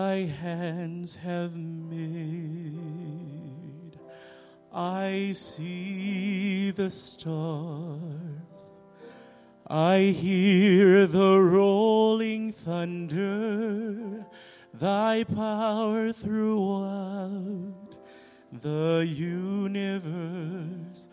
thy hands have made. I see the stars. I hear the rolling thunder, thy power throughout the universe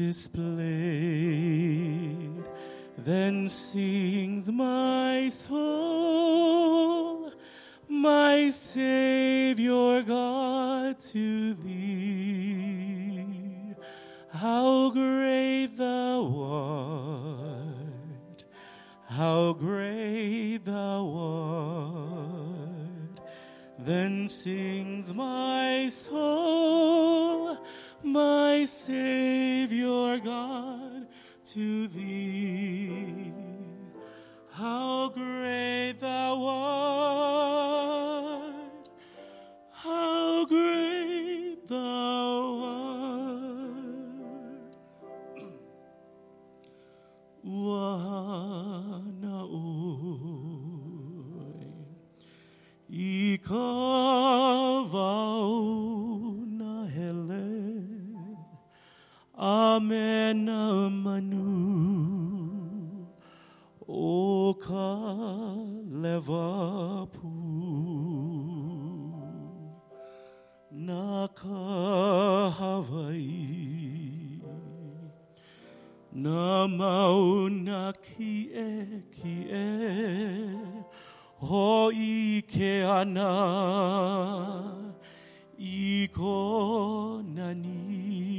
displayed. Then sings my soul, my Savior God, to thee. How great thou art, how great thou art. Then sings my soul, my Savior God, to thee. How great thou art, how great thou art. Wanaoy, ikaw na hele, amen amanu. O kalevapu nakahavai namauna kie ho ike ana iko nani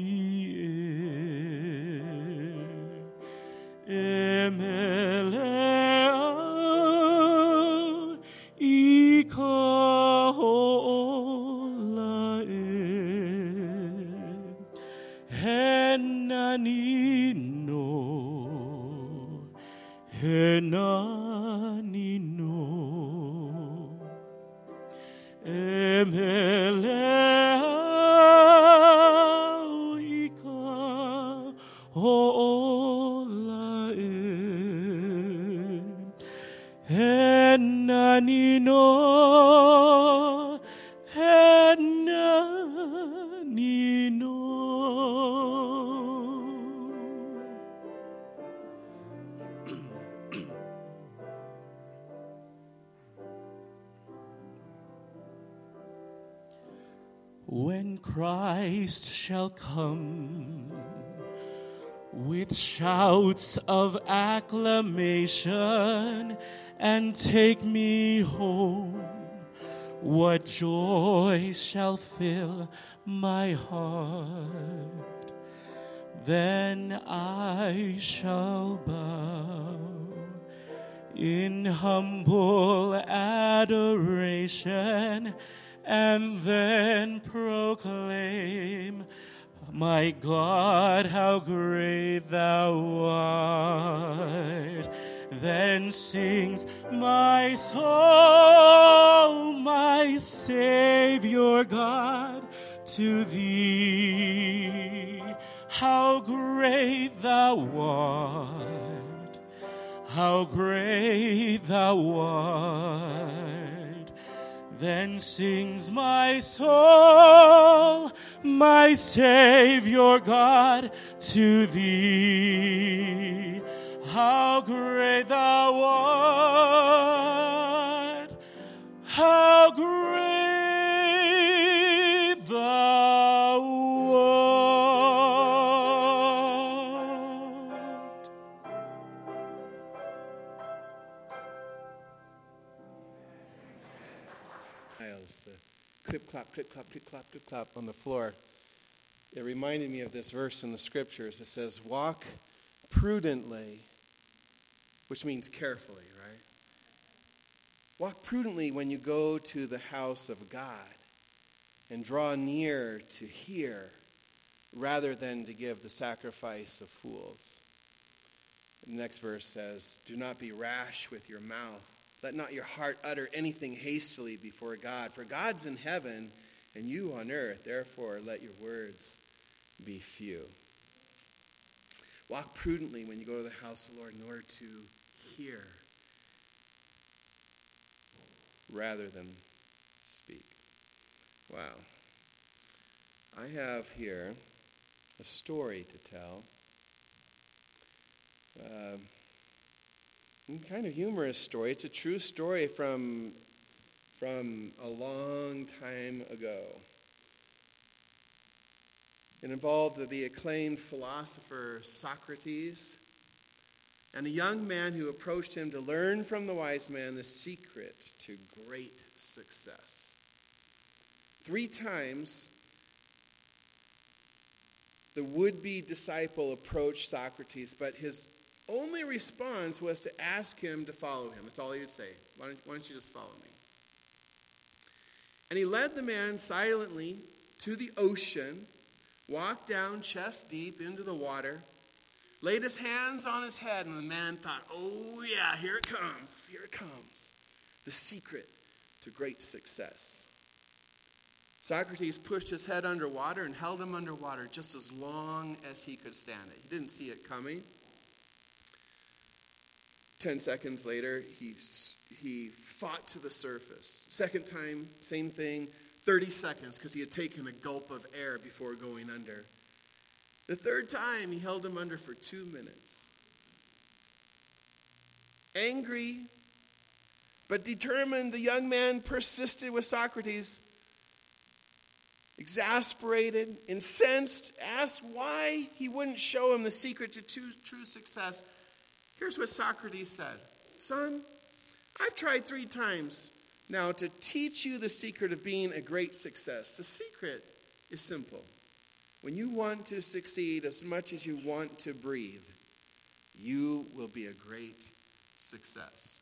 emelea ikahola henanino emelea ikahola henanino When Christ shall come with shouts of acclamation and take me home, what joy shall fill my heart? Then I shall bow in humble adoration and then proclaim, my God, how great thou art. Then sings my soul, my Savior God, to thee. How great thou art, how great thou art. Then sings my soul, my Savior God, to thee. How great thou art, how great thou art. The clip, clap, clip, clap, clip, clap, clip, clap on the floor. It reminded me of this verse in the scriptures. It says, walk prudently, which means carefully, right? Walk prudently when you go to the house of God and draw near to hear rather than to give the sacrifice of fools. The next verse says, do not be rash with your mouth. Let not your heart utter anything hastily before God. For God's in heaven and you on earth. Therefore, let your words be few. Walk prudently when you go to the house of the Lord in order to hear rather than speak. Wow. I have here a story to tell. Kind of humorous story. It's a true story from a long time ago. It involved the acclaimed philosopher Socrates and a young man who approached him to learn from the wise man the secret to great success. 3 times, the would-be disciple approached Socrates, but his only response was to ask him to follow him. That's all he would say. Why don't you just follow me? And he led the man silently to the ocean, walked down chest deep into the water, laid his hands on his head, and the man thought, oh yeah, here it comes. The secret to great success. Socrates pushed his head underwater and held him underwater just as long as he could stand it. He didn't see it coming. 10 seconds later, he fought to the surface. Second time, same thing, 30 seconds, because he had taken a gulp of air before going under. The third time, he held him under for 2 minutes. Angry, but determined, the young man persisted with Socrates. Exasperated, incensed, asked why he wouldn't show him the secret to true success. Here's what Socrates said. Son, I've tried 3 times now to teach you the secret of being a great success. The secret is simple. When you want to succeed as much as you want to breathe, you will be a great success.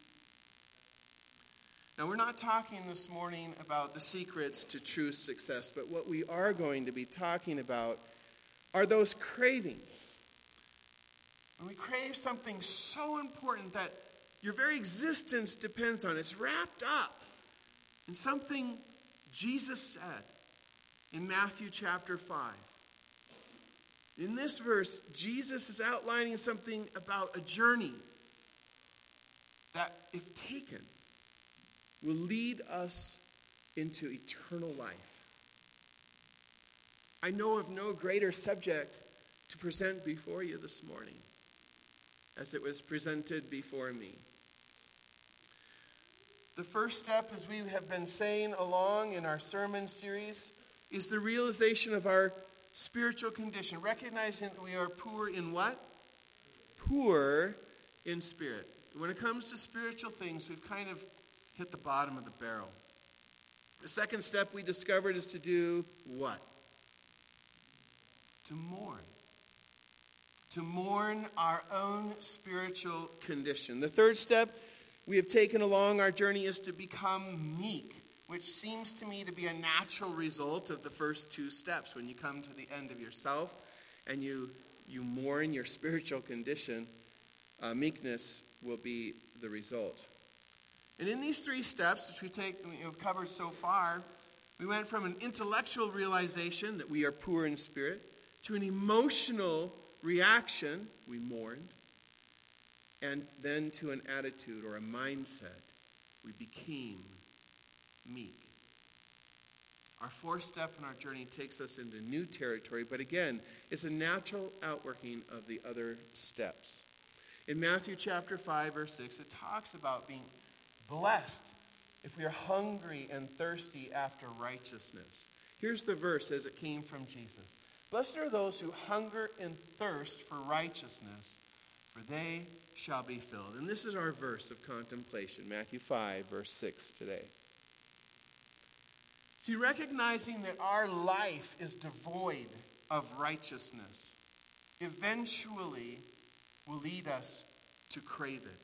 Now, we're not talking this morning about the secrets to true success, but what we are going to be talking about are those cravings. When we crave something so important that your very existence depends on it, it's wrapped up in something Jesus said in Matthew chapter 5. In this verse, Jesus is outlining something about a journey that, if taken, will lead us into eternal life. I know of no greater subject to present before you this morning as it was presented before me. The first step, as we have been saying along in our sermon series, is the realization of our spiritual condition, recognizing that we are poor in what? Poor in spirit. When it comes to spiritual things, we've kind of hit the bottom of the barrel. The second step we discovered is to do what? To mourn. To mourn our own spiritual condition. The third step we have taken along our journey is to become meek, which seems to me to be a natural result of the first 2 steps. When you come to the end of yourself and you mourn your spiritual condition, meekness will be the result. And in these 3 steps, which we've covered so far, we went from an intellectual realization that we are poor in spirit to an emotional reaction, we mourned, and then to an attitude or a mindset, we became meek. Our 4th step in our journey takes us into new territory, but again, it's a natural outworking of the other steps. In Matthew chapter 5, verse 6, it talks about being blessed if we are hungry and thirsty after righteousness. Here's the verse as it came from Jesus. Blessed are those who hunger and thirst for righteousness, for they shall be filled. And this is our verse of contemplation, Matthew 5, verse 6 today. See, recognizing that our life is devoid of righteousness eventually will lead us to crave it.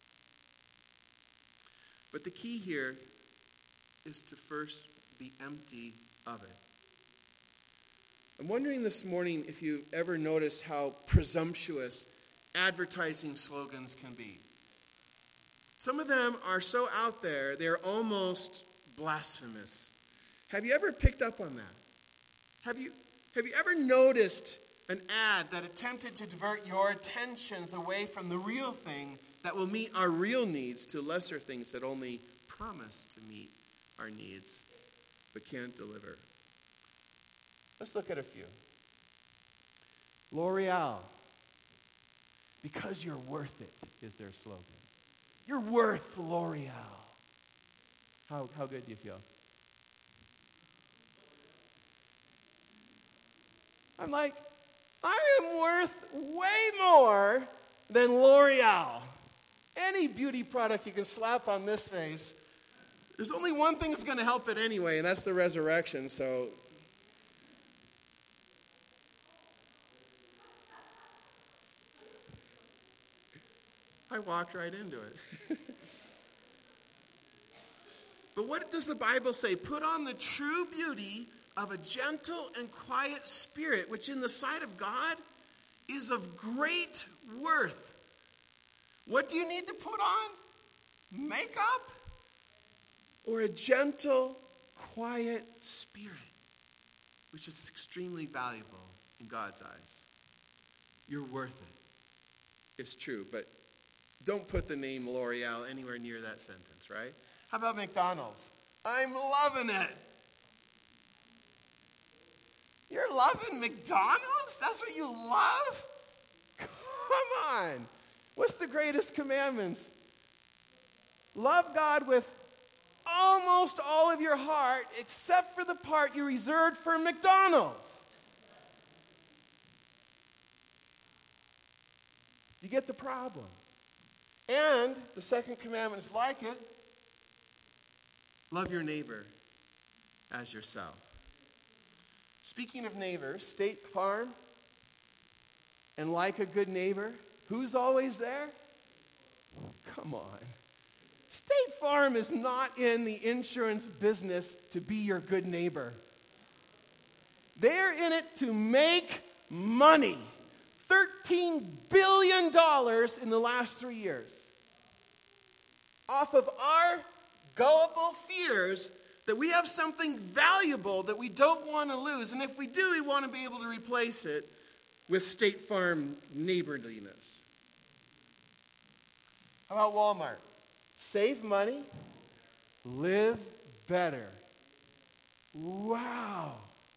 But the key here is to first be empty of it. I'm wondering this morning if you ever notice how presumptuous advertising slogans can be. Some of them are so out there, they're almost blasphemous. Have you ever picked up on that? Have you ever noticed an ad that attempted to divert your attentions away from the real thing that will meet our real needs to lesser things that only promise to meet our needs, but can't deliver. Let's look at a few. L'Oreal, because you're worth it, is their slogan. You're worth L'Oreal. How good do you feel? I'm like, I am worth way more than L'Oreal. Any beauty product you can slap on this face, there's only one thing that's going to help it anyway, and that's the resurrection, so... I walked right into it. But what does the Bible say? Put on the true beauty of a gentle and quiet spirit, which in the sight of God is of great worth. What do you need to put on? Makeup? Or a gentle, quiet spirit, which is extremely valuable in God's eyes. You're worth it. It's true, but don't put the name L'Oreal anywhere near that sentence, right? How about McDonald's? I'm loving it. You're loving McDonald's? That's what you love? Come on. What's the greatest commandments? Love God with almost all of your heart, except for the part you reserved for McDonald's. You get the problem. And the second commandment is like it. Love your neighbor as yourself. Speaking of neighbors, State Farm, and like a good neighbor, who's always there? Come on. State Farm is not in the insurance business to be your good neighbor. They're in it to make money. $13 billion in the last 3 years. Off of our gullible fears that we have something valuable that we don't want to lose. And if we do, we want to be able to replace it with State Farm neighborliness. How about Walmart? Save money, live better. Wow.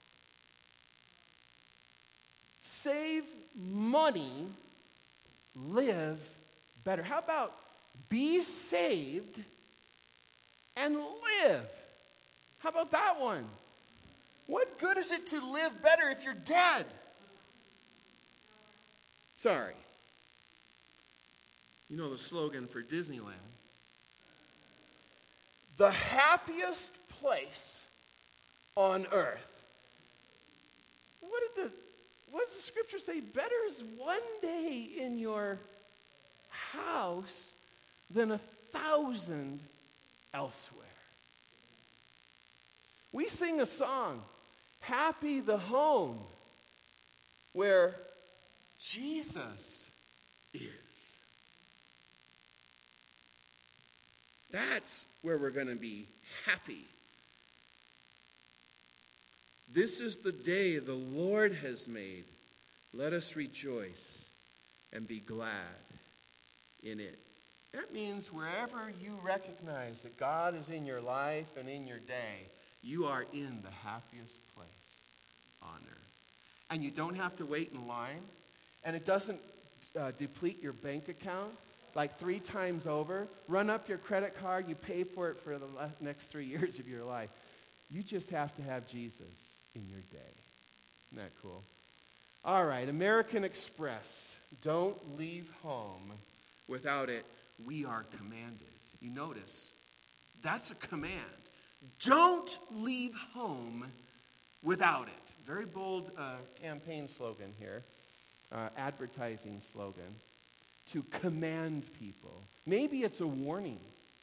Save money, live better. How about be saved and live? How about that one? What good is it to live better if you're dead? Sorry. You know the slogan for Disneyland? The happiest place on earth. What does the scripture say? Better is one day in your house than 1,000 elsewhere. We sing a song, Happy the Home, where Jesus is. That's where we're going to be happy. This is the day the Lord has made. Let us rejoice and be glad in it. That means wherever you recognize that God is in your life and in your day, you are in the happiest place on earth. And you don't have to wait in line, and it doesn't deplete your bank account like 3 times over. Run up your credit card, you pay for it for the next 3 years of your life. You just have to have Jesus in your day. Isn't that cool? All right, American Express. Don't leave home without it. We are commanded. You notice, that's a command. Don't leave home without it. Very bold campaign slogan here, advertising slogan, to command people. Maybe it's a warning.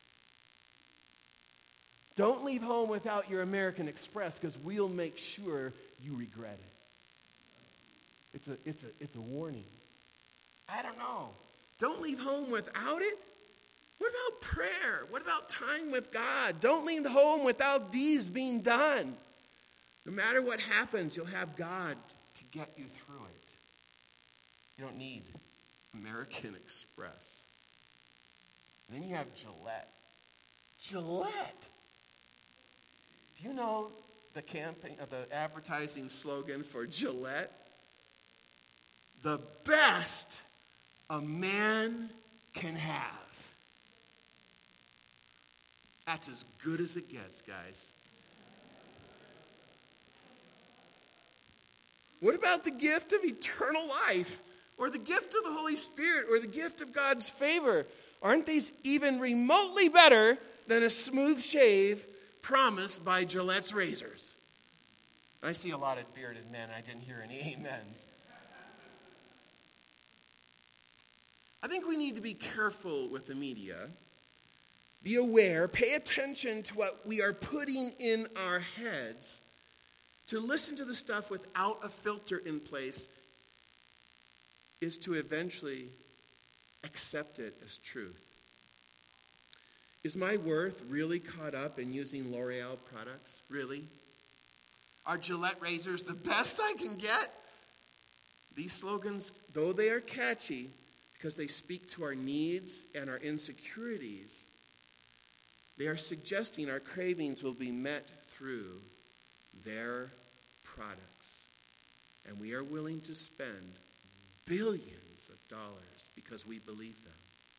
Don't leave home without your American Express, because we'll make sure you regret it. It's a warning. I don't know. Don't leave home without it? What about prayer? What about time with God? Don't leave home without these being done. No matter what happens, you'll have God to get you through it. You don't need American Express. And then you have Gillette. Gillette. Do you know the advertising slogan for Gillette? The best a man can have. That's as good as it gets, guys. What about the gift of eternal life? Or the gift of the Holy Spirit? Or the gift of God's favor? Aren't these even remotely better than a smooth shave promised by Gillette's razors? I see a lot of bearded men. I didn't hear any amens. I think we need to be careful with the media. Be aware. Pay attention to what we are putting in our heads. To listen to the stuff without a filter in place is to eventually accept it as truth. Is my worth really caught up in using L'Oreal products? Really? Are Gillette razors the best I can get? These slogans, though they are catchy because they speak to our needs and our insecurities, they are suggesting our cravings will be met through their products. And we are willing to spend billions of dollars because we believe them.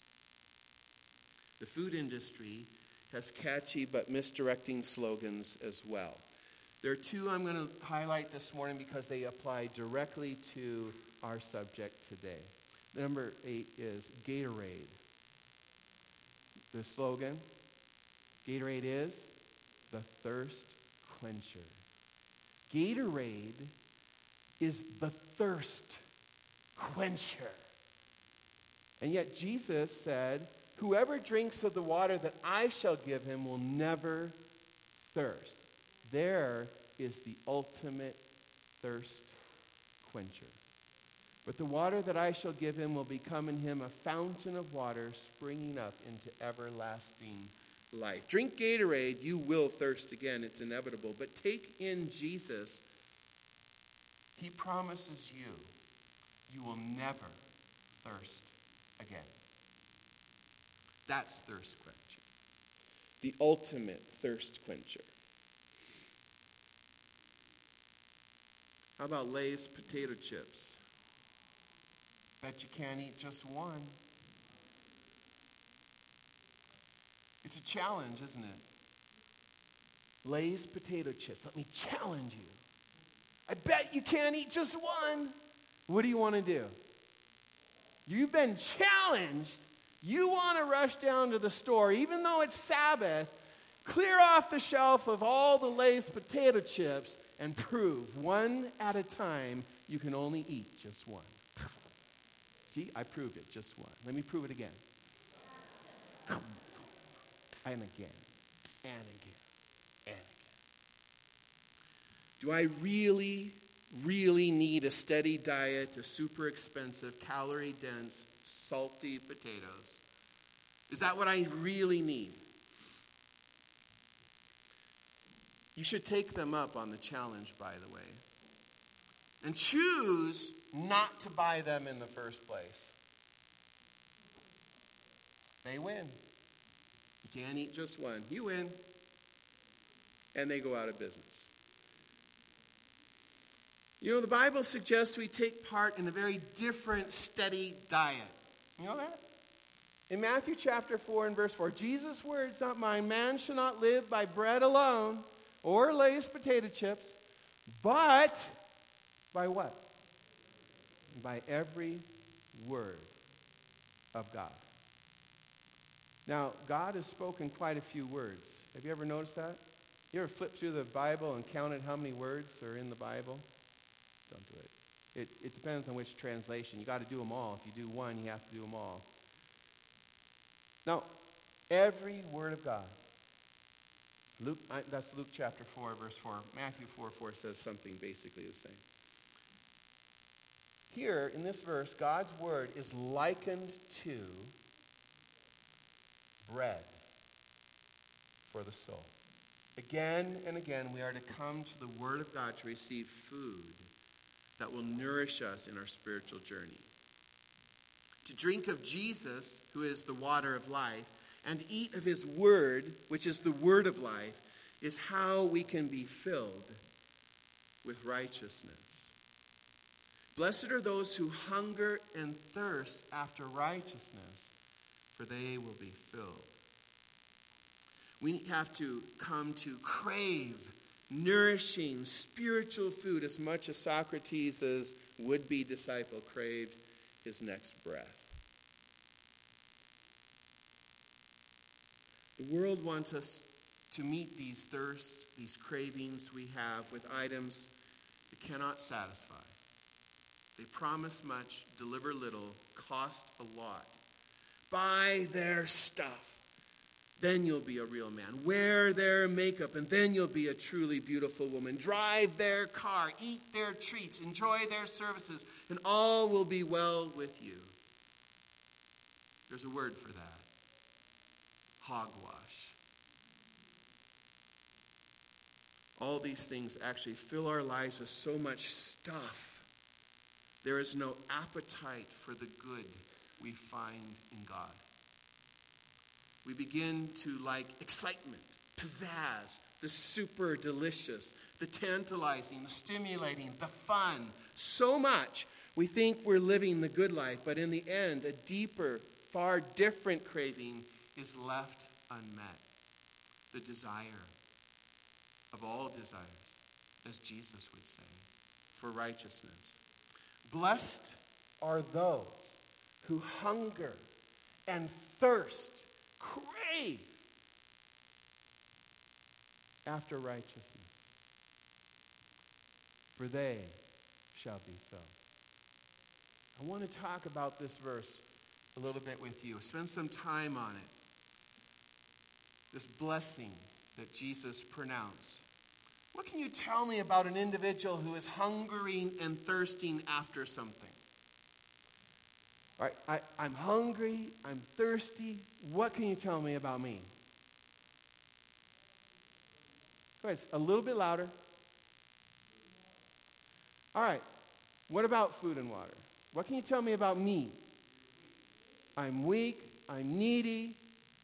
The food industry has catchy but misdirecting slogans as well. There are two I'm going to highlight this morning because they apply directly to our subject today. Number 8 is Gatorade. The slogan, Gatorade is the thirst quencher. Gatorade is the thirst quencher. And yet Jesus said, whoever drinks of the water that I shall give him will never thirst. There is the ultimate thirst quencher. But the water that I shall give him will become in him a fountain of water springing up into everlasting life. Drink Gatorade, you will thirst again. It's inevitable. But take in Jesus. He promises you will never thirst again. That's thirst quencher. The ultimate thirst quencher. How about Lay's potato chips? Bet you can't eat just one. It's a challenge, isn't it? Lay's potato chips. Let me challenge you. I bet you can't eat just one. What do you want to do? You've been challenged. You want to rush down to the store, even though it's Sabbath, clear off the shelf of all the Lay's potato chips and prove one at a time you can only eat just one. See, I proved it, just one. Let me prove it again. And again, and again, and again. Do I really need a steady diet of super expensive, calorie-dense, salty potatoes? Is that what I really need? You should take them up on the challenge, by the way. And choose not to buy them in the first place. They win. You can't eat just one. You win. And they go out of business. You know, the Bible suggests we take part in a very different, steady diet. You know that? In Matthew chapter 4 and verse 4, Jesus' words, not mine, man shall not live by bread alone or Lay's potato chips, but by what? By every word of God. Now, God has spoken quite a few words. Have you ever noticed that? You ever flip through the Bible and counted how many words are in the Bible? Don't do it. It depends on which translation. You got to do them all. If you do one, you have to do them all. Now, every word of God. That's Luke chapter 4, verse 4. Matthew 4 says something basically the same. Here, in this verse, God's word is likened to bread for the soul. Again and again, we are to come to the word of God to receive food that will nourish us in our spiritual journey. To drink of Jesus, who is the water of life, and eat of his word, which is the word of life, is how we can be filled with righteousness. Blessed are those who hunger and thirst after righteousness, for they will be filled. We have to come to crave nourishing spiritual food as much as Socrates' would-be disciple craved his next breath. The world wants us to meet these thirsts, these cravings we have with items that cannot satisfy. They promise much, deliver little, cost a lot. Buy their stuff. Then you'll be a real man. Wear their makeup, and then you'll be a truly beautiful woman. Drive their car, eat their treats, enjoy their services, and all will be well with you. There's a word for that. Hogwash. All these things actually fill our lives with so much stuff. There is no appetite for the good we find in God. We begin to like excitement, pizzazz, the super delicious, the tantalizing, the stimulating, the fun. So much we think we're living the good life, but in the end, a deeper, far different craving is left unmet. The desire of all desires, as Jesus would say, for righteousness. Blessed are those who hunger and thirst, crave after righteousness, for they shall be filled. I want to talk about this verse a little bit with you. Spend some time on it. This blessing that Jesus pronounced. What can you tell me about an individual who is hungering and thirsting after something? All right, I'm hungry, I'm thirsty. What can you tell me about me? Go ahead, a little bit louder. All right, what about food and water? What can you tell me about me? I'm weak, I'm needy.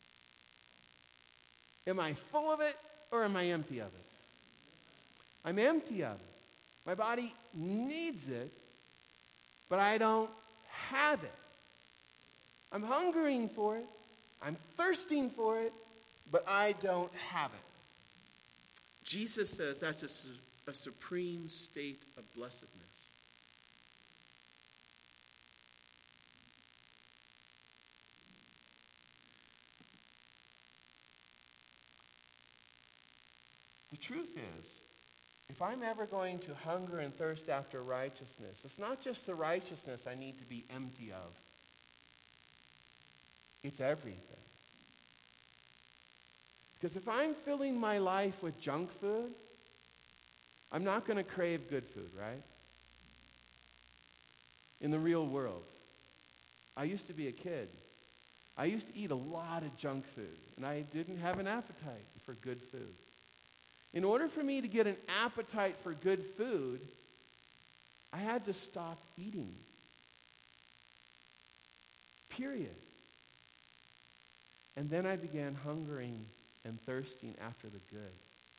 Am I full of it or am I empty of it? I'm empty of it. My body needs it, but I don't have it. I'm hungering for it. I'm thirsting for it, but I don't have it. Jesus says that's a supreme state of blessedness. The truth is, if I'm ever going to hunger and thirst after righteousness, it's not just the righteousness I need to be empty of. It's everything. Because if I'm filling my life with junk food, I'm not going to crave good food, right? In the real world. I used to be a kid. I used to eat a lot of junk food, and I didn't have an appetite for good food. In order for me to get an appetite for good food, I had to stop eating. Period. And then I began hungering and thirsting after the good.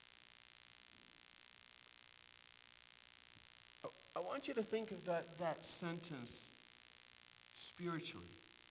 I want you to think of that sentence spiritually.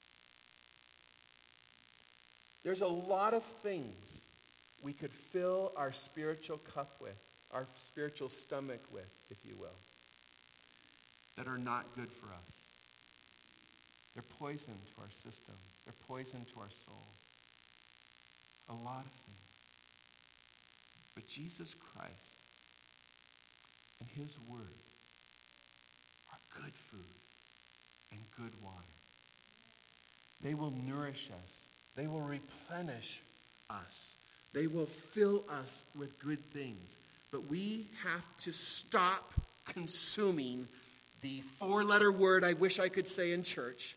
There's a lot of things we could fill our spiritual cup with, our spiritual stomach with, if you will, that are not good for us. They're poison to our system. They're poison to our soul. A lot of things. But Jesus Christ and his word are good food and good water. They will nourish us. They will replenish us. They will fill us with good things. But we have to stop consuming the four-letter word I wish I could say in church,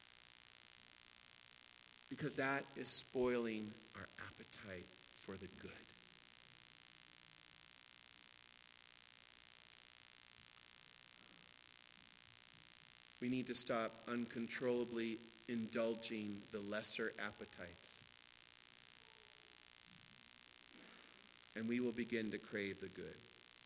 because that is spoiling our appetite for the good. We need to stop uncontrollably indulging the lesser appetites. and we will begin to crave the good.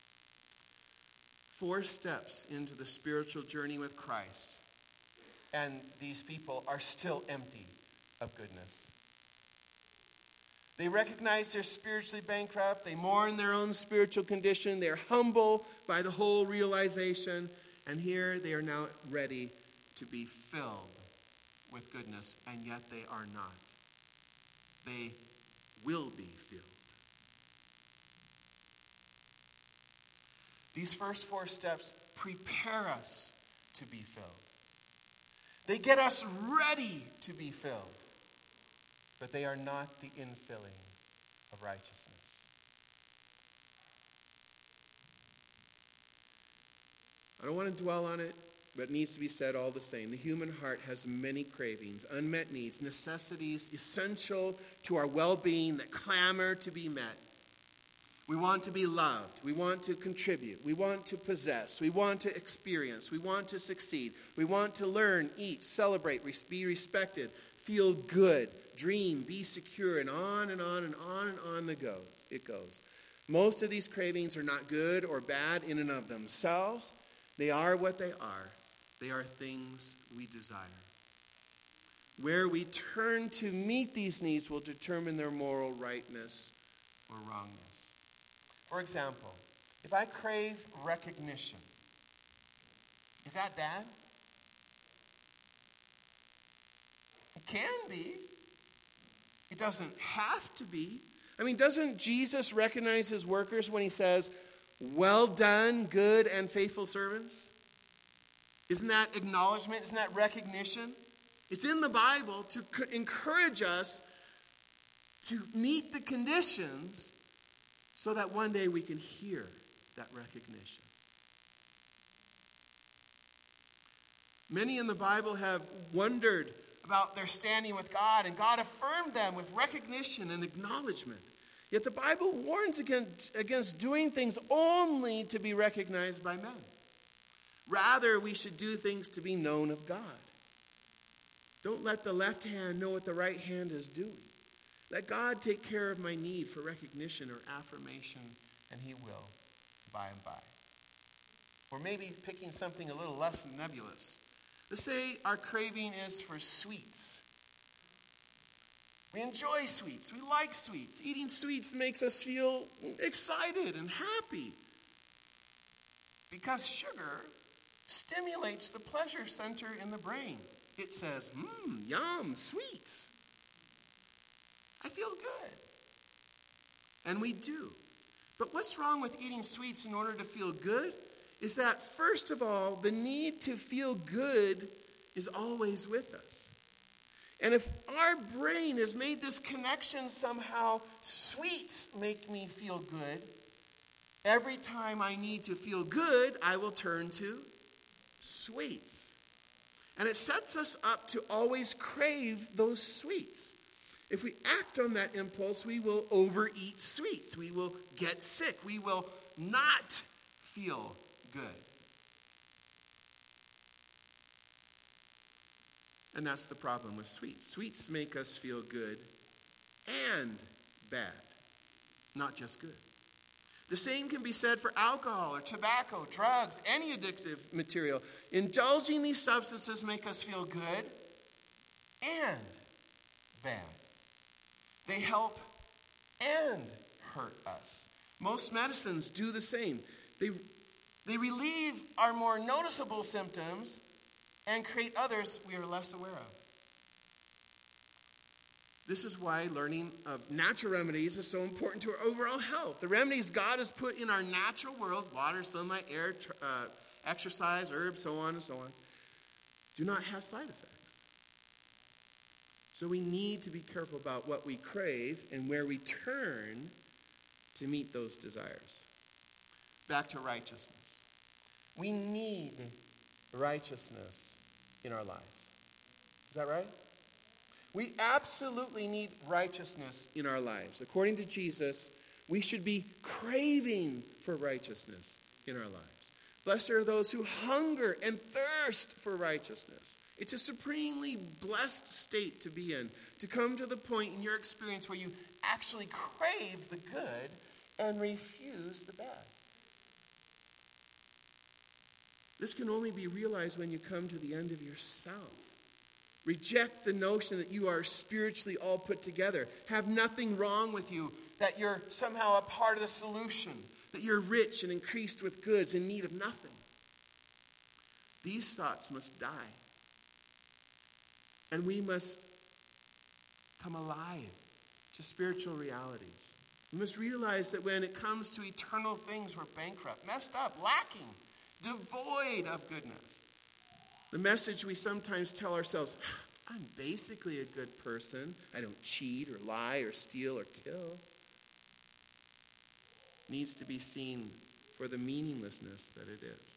4 steps into the spiritual journey with Christ, and these people are still empty of goodness. They recognize they're spiritually bankrupt. They mourn their own spiritual condition. They're humble by the whole realization. And here they are now ready to be filled with goodness, and yet they are not. They will be filled. These first 4 steps prepare us to be filled. They get us ready to be filled. But they are not the infilling of righteousness. I don't want to dwell on it, but it needs to be said all the same. The human heart has many cravings, unmet needs, necessities essential to our well-being that clamor to be met. We want to be loved. We want to contribute. We want to possess. We want to experience. We want to succeed. We want to learn, eat, celebrate, be respected, feel good, dream, be secure, and on and on and on and on it goes. Most of these cravings are not good or bad in and of themselves. They are what they are. They are things we desire. Where we turn to meet these needs will determine their moral rightness or wrongness. For example, if I crave recognition, is that bad? It can be. It doesn't have to be. I mean, doesn't Jesus recognize his workers when he says, "Well done, good and faithful servants"? Isn't that acknowledgement? Isn't that recognition? It's in the Bible to encourage us to meet the conditions so that one day we can hear that recognition. Many in the Bible have wondered about their standing with God, and God affirmed them with recognition and acknowledgement. Yet the Bible warns against doing things only to be recognized by men. Rather, we should do things to be known of God. Don't let the left hand know what the right hand is doing. Let God take care of my need for recognition or affirmation, and he will by and by. Or maybe picking something a little less nebulous. Let's say our craving is for sweets. We enjoy sweets. We like sweets. Eating sweets makes us feel excited and happy. Because sugar stimulates the pleasure center in the brain. It says, yum, sweets. I feel good. And we do. But what's wrong with eating sweets in order to feel good is that, first of all, the need to feel good is always with us. And if our brain has made this connection somehow, sweets make me feel good, every time I need to feel good, I will turn to sweets. And it sets us up to always crave those sweets. If we act on that impulse, we will overeat sweets. We will get sick. We will not feel good. And that's the problem with sweets. Sweets make us feel good and bad, not just good. The same can be said for alcohol or tobacco, drugs, any addictive material. Indulging these substances make us feel good and bad. They help and hurt us. Most medicines do the same. They relieve our more noticeable symptoms and create others we are less aware of. This is why learning of natural remedies is so important to our overall health. The remedies God has put in our natural world, water, sunlight, air, exercise, herbs, so on and so on, do not have side effects. So we need to be careful about what we crave and where we turn to meet those desires. Back to righteousness. We need righteousness in our lives. Is that right? We absolutely need righteousness in our lives. According to Jesus, we should be craving for righteousness in our lives. Blessed are those who hunger and thirst for righteousness. It's a supremely blessed state to be in, to come to the point in your experience where you actually crave the good and refuse the bad. This can only be realized when you come to the end of yourself. Reject the notion that you are spiritually all put together. Have nothing wrong with you, that you're somehow a part of the solution, that you're rich and increased with goods, in need of nothing. These thoughts must die. And we must come alive to spiritual realities. We must realize that when it comes to eternal things, we're bankrupt, messed up, lacking, devoid of goodness. The message we sometimes tell ourselves, I'm basically a good person. I don't cheat or lie or steal or kill, needs to be seen for the meaninglessness that it is.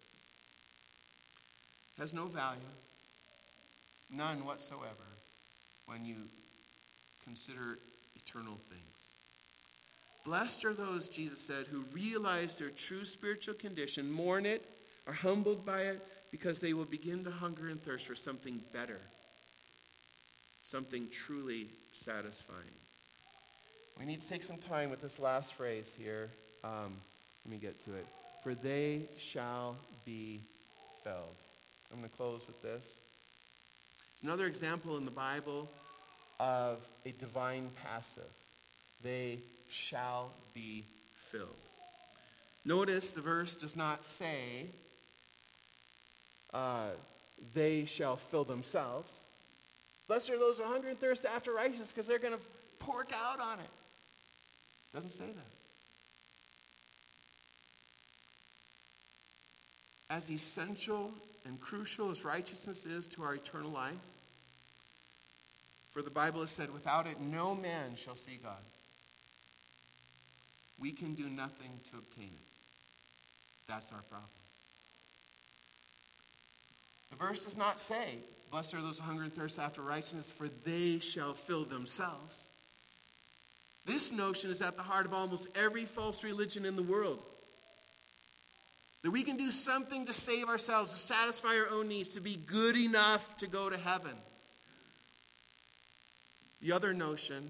It has no value, none whatsoever, when you consider eternal things. Blessed are those, Jesus said, who realize their true spiritual condition, mourn it, are humbled by it, because they will begin to hunger and thirst for something better, something truly satisfying. We need to take some time with this last phrase here. Let me get to it. For they shall be filled. I'm going to close with this. It's another example in the Bible of a divine passive. They shall be filled. Notice the verse does not say they shall fill themselves. Blessed are those who hunger and thirst after righteousness, because they're going to pork out on it. It doesn't say that. As essential and crucial as righteousness is to our eternal life, for the Bible has said, without it no man shall see God. We can do nothing to obtain it. That's our problem. The verse does not say, blessed are those who hunger and thirst after righteousness, for they shall fill themselves. This notion is at the heart of almost every false religion in the world. That we can do something to save ourselves, to satisfy our own needs, to be good enough to go to heaven. The other notion,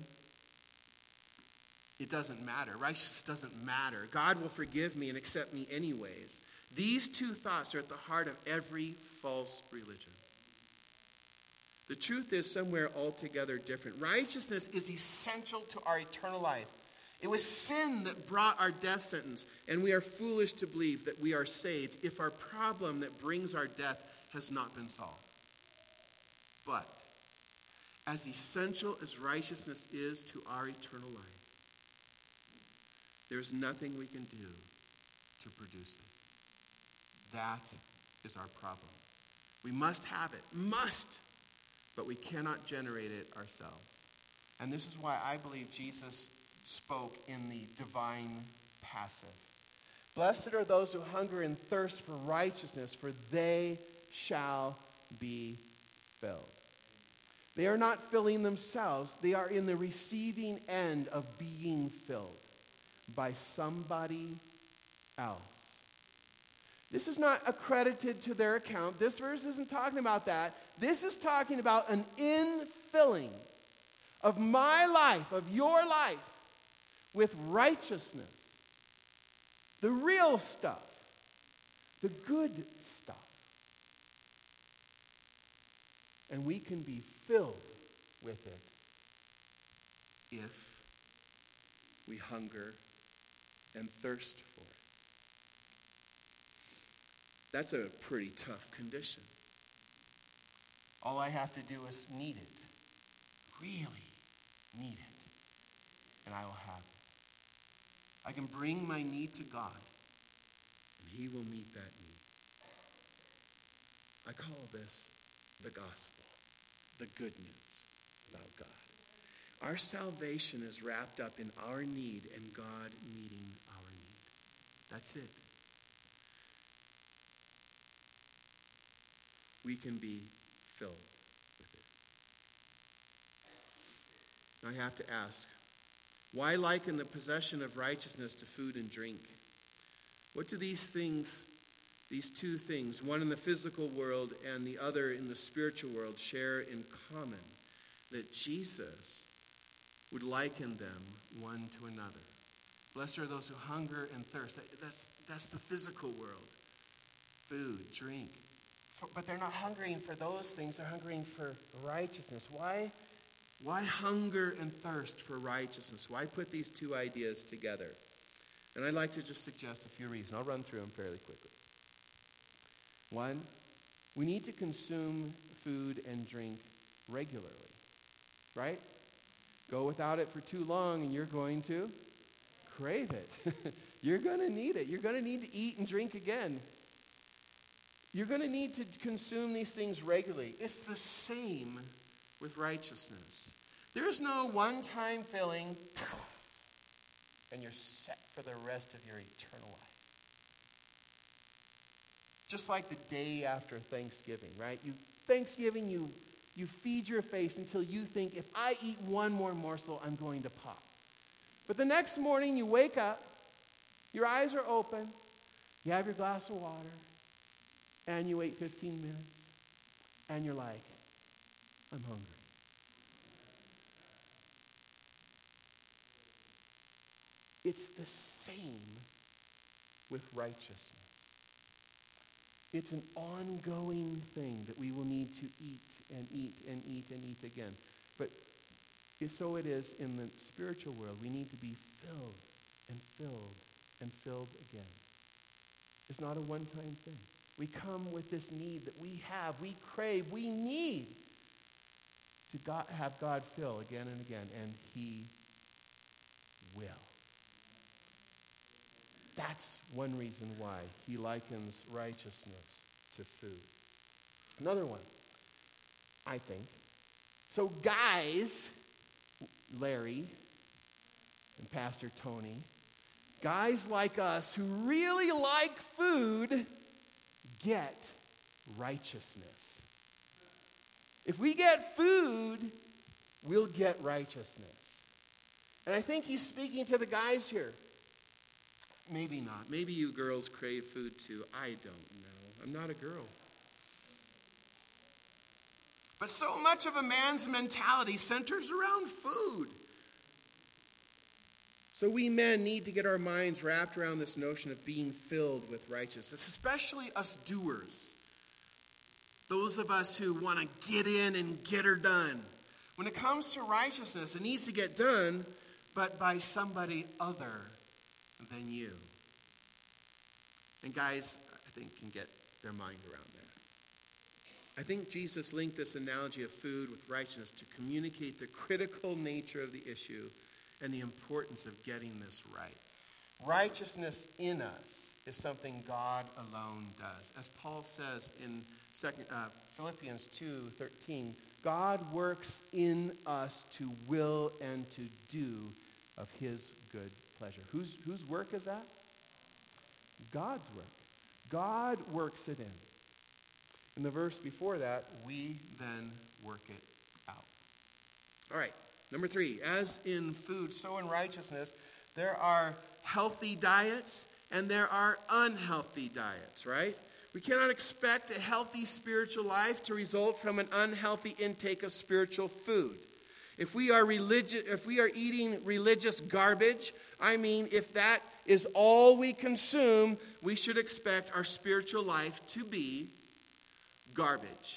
it doesn't matter. Righteousness doesn't matter. God will forgive me and accept me anyways. These two thoughts are at the heart of every false religion. The truth is somewhere altogether different. Righteousness is essential to our eternal life. It was sin that brought our death sentence, and we are foolish to believe that we are saved if our problem that brings our death has not been solved. But as essential as righteousness is to our eternal life, there's nothing we can do to produce it. That is our problem. We must have it. Must. But we cannot generate it ourselves. And this is why I believe Jesus spoke in the divine passive. Blessed are those who hunger and thirst for righteousness, for they shall be filled. They are not filling themselves. They are in the receiving end of being filled by somebody else. This is not accredited to their account. This verse isn't talking about that. This is talking about an infilling of my life, of your life, with righteousness. The real stuff. The good stuff. And we can be filled with it if we hunger and thirst for it. That's a pretty tough condition. All I have to do is need it. Really need it. And I will have it. I can bring my need to God, and He will meet that need. I call this the gospel, the good news about God. Our salvation is wrapped up in our need and God meeting our need. That's it. We can be filled with it. Now I have to ask, why liken the possession of righteousness to food and drink? What do these two things, one in the physical world and the other in the spiritual world, share in common? That Jesus would liken them one to another. Blessed are those who hunger and thirst. That's the physical world. Food, drink. But they're not hungering for those things. They're hungering for righteousness. Why hunger and thirst for righteousness? Why put these two ideas together? And I'd like to just suggest a few reasons. I'll run through them fairly quickly. One, we need to consume food and drink regularly. Right? Go without it for too long and you're going to crave it. You're going to need it. You're going to need to eat and drink again. You're going to need to consume these things regularly. It's the same with righteousness. There is no one-time filling and you're set for the rest of your eternal life. Just like the day after Thanksgiving, right? Thanksgiving, you feed your face until you think, if I eat one more morsel, I'm going to pop. But the next morning you wake up, your eyes are open, you have your glass of water, and you wait 15 minutes, and you're like, I'm hungry. It's the same with righteousness. It's an ongoing thing that we will need to eat and eat and eat and eat again. But so it is in the spiritual world. We need to be filled and filled and filled again. It's not a one-time thing. We come with this need that we have, we crave, we need to have God fill again and again, and He will. That's one reason why He likens righteousness to food. Another one, I think. So guys, Larry and Pastor Tony, guys like us who really like food get righteousness. If we get food, we'll get righteousness. And I think he's speaking to the guys here. Maybe not. Maybe you girls crave food too. I don't know. I'm not a girl. But so much of a man's mentality centers around food. So we men need to get our minds wrapped around this notion of being filled with righteousness, especially us doers. Those of us who want to get in and get her done. When it comes to righteousness, it needs to get done, but by somebody other than you. And guys, I think, can get their mind around that. I think Jesus linked this analogy of food with righteousness to communicate the critical nature of the issue and the importance of getting this right. Righteousness in us is something God alone does. As Paul says in Philippians 2:13, God works in us to will and to do of His good pleasure. Whose work is that? God's work. God works it in. In the verse before that, we then work it out. All right, number 3. As in food, so in righteousness, there are healthy diets and there are unhealthy diets, right? We cannot expect a healthy spiritual life to result from an unhealthy intake of spiritual food. If we are eating religious garbage, if that is all we consume, we should expect our spiritual life to be garbage.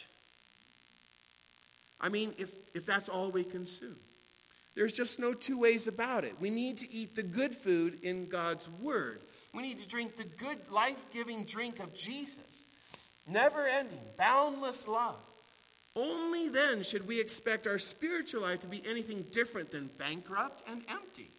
If that's all we consume. There's just no two ways about it. We need to eat the good food in God's Word. We need to drink the good, life-giving drink of Jesus. Never-ending, boundless love. Only then should we expect our spiritual life to be anything different than bankrupt and empty.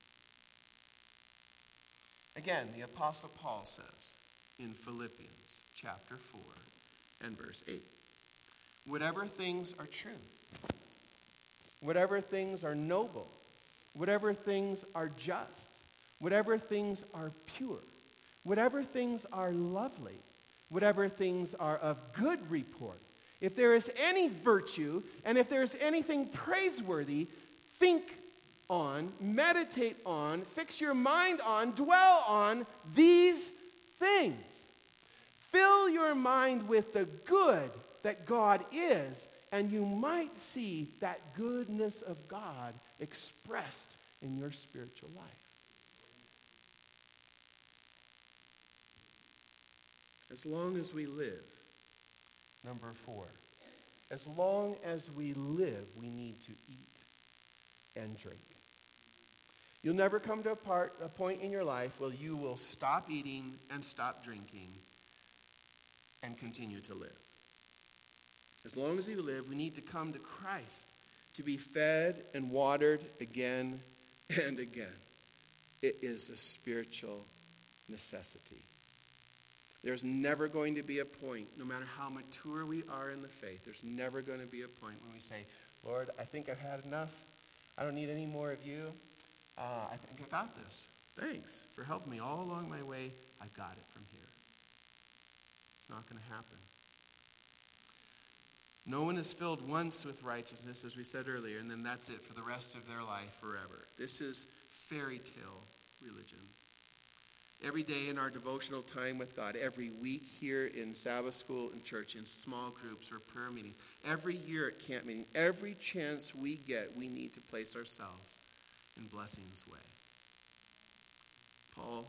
Again, the Apostle Paul says in Philippians chapter 4 and verse 8, whatever things are true, whatever things are noble, whatever things are just, whatever things are pure, whatever things are lovely, whatever things are of good report, if there is any virtue, and if there is anything praiseworthy, think on, meditate on, fix your mind on, dwell on these things. Fill your mind with the good that God is, and you might see that goodness of God expressed in your spiritual life. As long as we live. Number 4. As long as we live, we need to eat and drink. You'll never come to a point in your life where you will stop eating and stop drinking and continue to live. As long as you live, we need to come to Christ to be fed and watered again and again. It is a spiritual necessity. There's never going to be a point, no matter how mature we are in the faith, there's never going to be a point when we say, Lord, I think I've had enough. I don't need any more of you. I think I got this. Thanks for helping me all along my way. I've got it from here. It's not going to happen. No one is filled once with righteousness, as we said earlier, and then that's it for the rest of their life forever. This is fairy tale religion. Every day in our devotional time with God, every week here in Sabbath school and church, in small groups or prayer meetings, every year at camp meeting, every chance we get, we need to place ourselves in blessing's way. Paul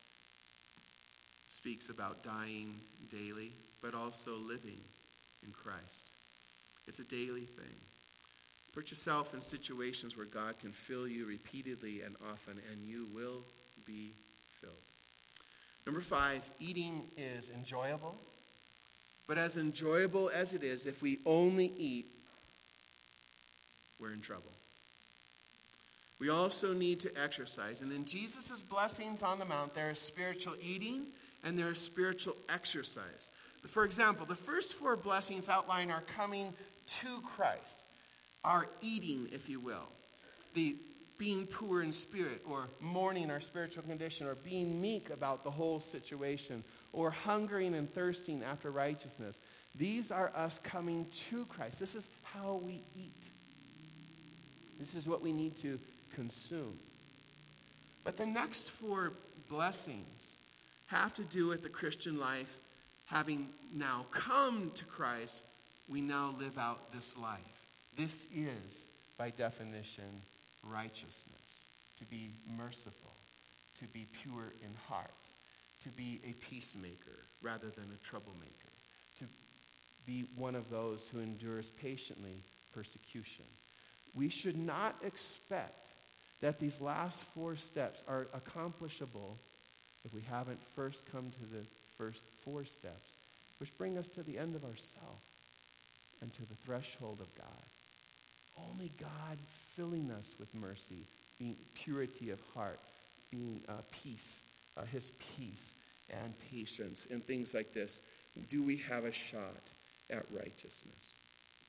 speaks about dying daily, but also living in Christ. It's a daily thing. Put yourself in situations where God can fill you repeatedly and often, and you will be filled. Number 5, eating is enjoyable. But as enjoyable as it is, if we only eat, we're in trouble. We also need to exercise. And in Jesus' blessings on the mount, there is spiritual eating and there is spiritual exercise. For example, the first 4 blessings outline our coming to Christ, our eating, if you will, the being poor in spirit, or mourning our spiritual condition, or being meek about the whole situation, or hungering and thirsting after righteousness. These are us coming to Christ. This is how we eat. This is what we need to consume. But the next 4 blessings have to do with the Christian life. Having now come to Christ, we now live out this life. This is, by definition, righteousness. To be merciful, to be pure in heart, to be a peacemaker rather than a troublemaker, to be one of those who endures patiently persecution. We should not expect that these last 4 steps are accomplishable if we haven't first come to the first 4 steps, which bring us to the end of ourselves and to the threshold of God. Only God filling us with mercy, being purity of heart, being peace, his peace and patience, and things like this, do we have a shot at righteousness.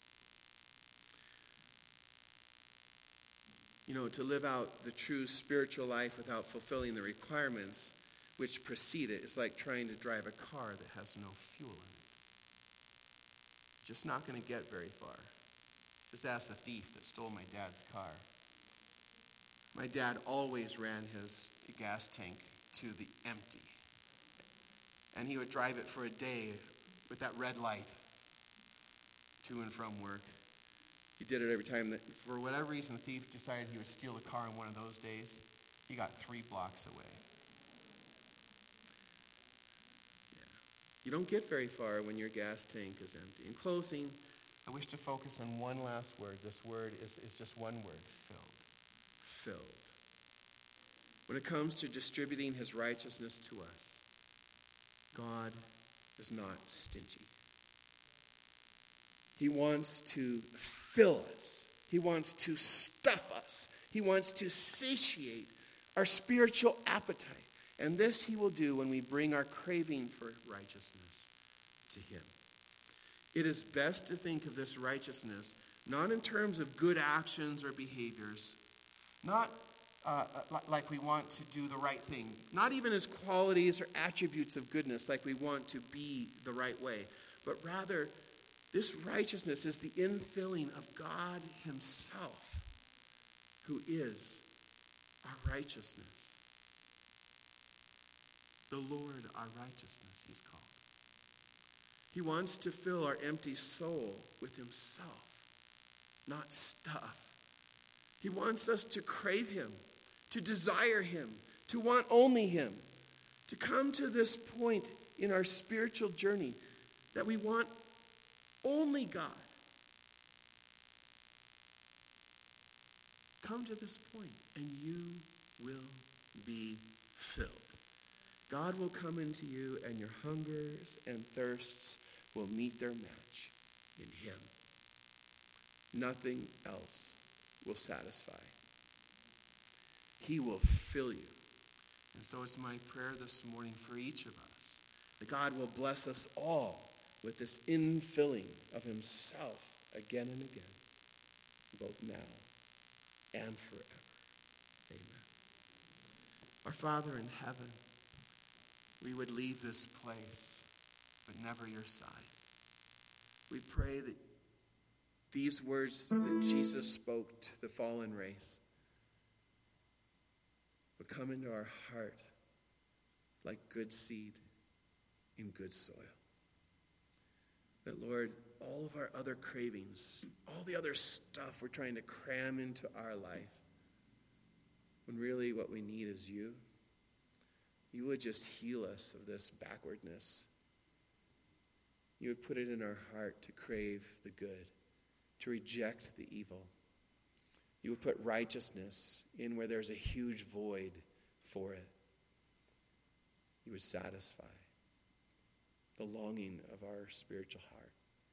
You know, to live out the true spiritual life without fulfilling the requirements which precede it is like trying to drive a car that has no fuel in it. Just not going to get very far. Just ask the thief that stole my dad's car. My dad always ran his gas tank to the empty. And he would drive it for a day with that red light to and from work. He did it every time. That, for whatever reason, the thief decided he would steal a car on one of those days. He got 3 blocks away. Yeah. You don't get very far when your gas tank is empty. In closing, I wish to focus on one last word. This word is just one word: filled. Filled. When it comes to distributing his righteousness to us, God is not stingy. He wants to fill us. He wants to stuff us. He wants to satiate our spiritual appetite. And this he will do when we bring our craving for righteousness to him. It is best to think of this righteousness not in terms of good actions or behaviors, not like we want to do the right thing, not even as qualities or attributes of goodness, like we want to be the right way, but rather this righteousness is the infilling of God himself, who is our righteousness. The Lord, our righteousness, he's called. He wants to fill our empty soul with himself, not stuff. He wants us to crave him, to desire him, to want only him, to come to this point in our spiritual journey that we want only God. Come to this point and you will be filled. God will come into you and your hungers and thirsts will meet their match in him. Nothing else will satisfy. He will fill you. And so it's my prayer this morning for each of us that God will bless us all with this infilling of himself again and again, both now and forever. Amen. Our Father in heaven, we would leave this place, but never your side. We pray that these words that Jesus spoke to the fallen race would come into our heart like good seed in good soil. That, Lord, all of our other cravings, all the other stuff we're trying to cram into our life, when really what we need is you, you would just heal us of this backwardness. You would put it in our heart to crave the good, to reject the evil. You would put righteousness in where there's a huge void for it. You would satisfy the longing of our spiritual heart.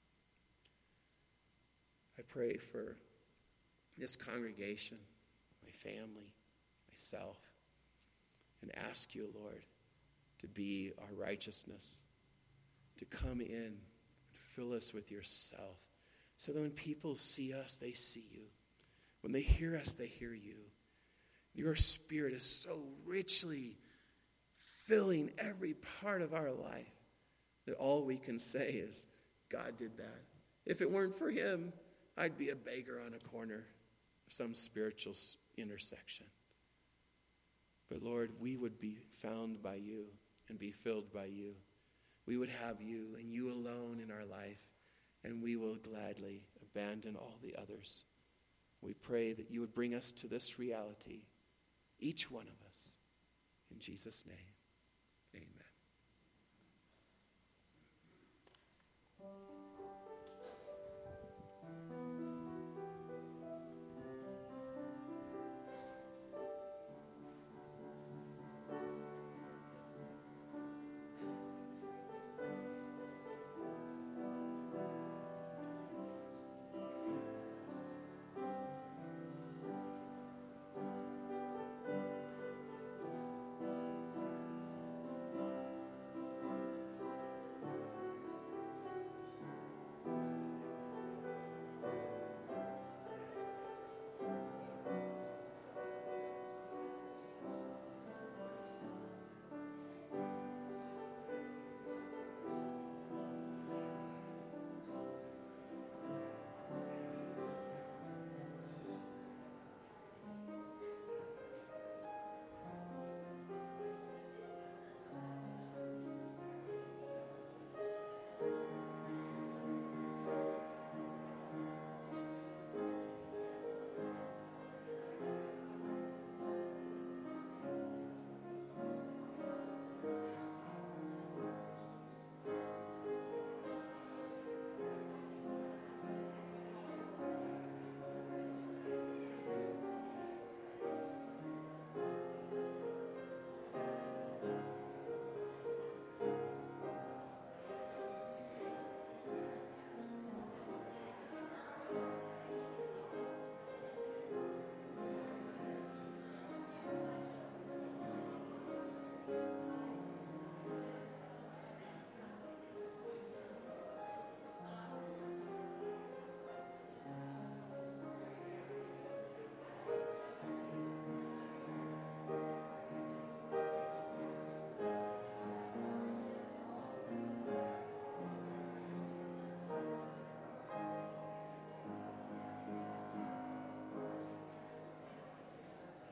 I pray for this congregation, my family, myself, and ask you, Lord, to be our righteousness, to come in and fill us with yourself, so that when people see us, they see you. When they hear us, they hear you. Your Spirit is so richly filling every part of our life that all we can say is, God did that. If it weren't for him, I'd be a beggar on a corner of some spiritual intersection. But Lord, we would be found by you and be filled by you. We would have you and you alone in our life, and we will gladly abandon all the others. We pray that you would bring us to this reality, each one of us, in Jesus' name.